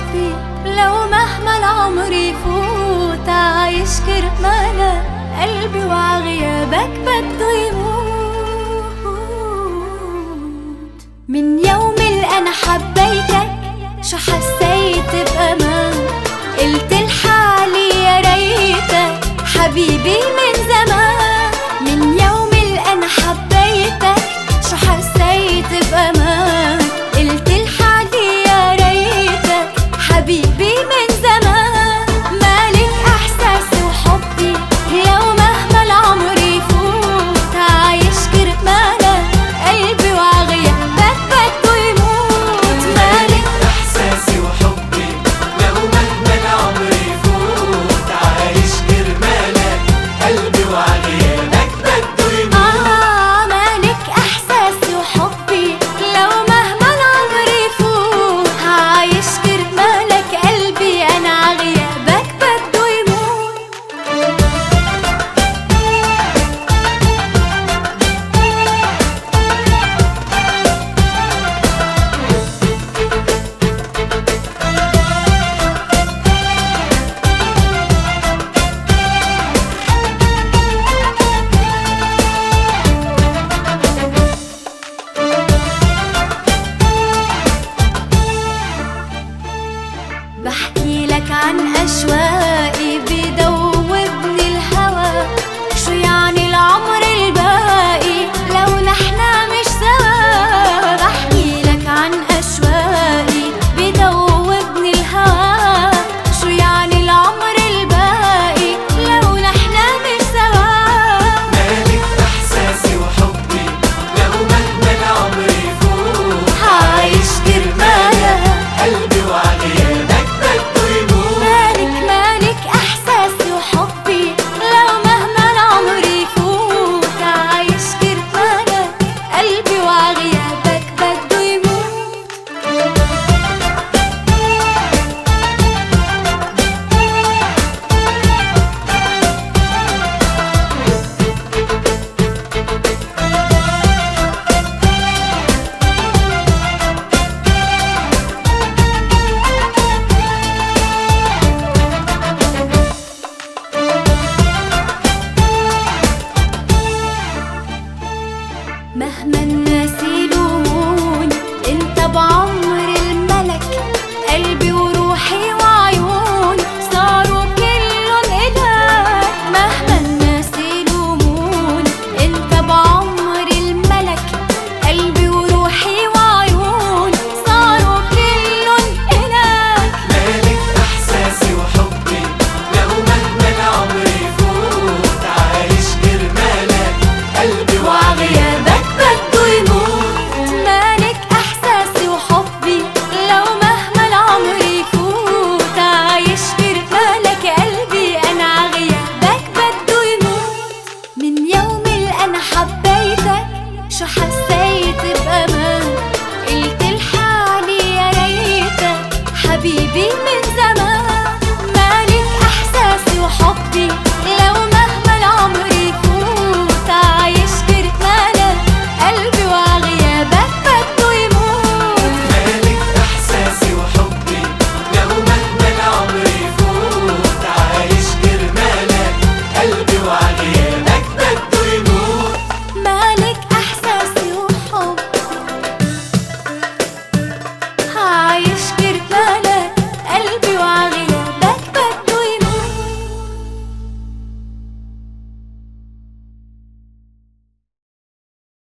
حبي لو مهما العمر يفوت عايش كرمالك قلبي وعغيابك بده يموت. من يوم اللي انا حبيتك شو حسيت بأمان، قلت لحالي يا ريتك حبيبي من زمان. من يوم اللي انا حبيتك شو حسيت بأمان، قلت لحالي يا ريتك حبيبي من زمان. مالك احساسي وحبي لو مهما العمر يفوت عايش كرمالك قلبي وعغيابك بده يموت. مالك احساسي وحبي لو مهما العمر يفوت عايش كرمالك قلبي وعغيابك بده يموت. مالك احساسي وحبي لو مهما العمر يفوت عايش كرمالك قلبي انا عغيابك بده يموت. بحكي لك عن أشواقي بدوبني الهوى، شو يعني العمر الباقي لو نحنا مش سوا. بحكي لك عن أشواقي بدوبني الهوى، شو يعني العمر الباقي لو نحنا مش سوا. مالك احساسي وحبي لو مهما العمر يفوت عايش كرمالك قلبي وعغيابك بده يموت. مالك احساسي وحبي لو مهما العمر يفوت عايش كرمالك قلبي وعغيابك بده يموت. مهما الناس يلومون انت بعمر الملك، قلبي وروحي وعيون صاروا كلهم إلك. مهما الناس يلومون انت بعمر الملك، قلبي وروحي وعيون صاروا كلهم إلك. مالك احساسي وحبي لو مهما العمر يفوت عايش كرمالك قلبي وعغيابك بده يموت. مالك احساسي وحبي لو مهما العمر يفوت عايش كرمالك قلبي انا عغيابك بده يموت. من يوم اللي انا حبيتك شو حسيت بأمان، قلت لحالي يا ريتك حبيبي من زمان.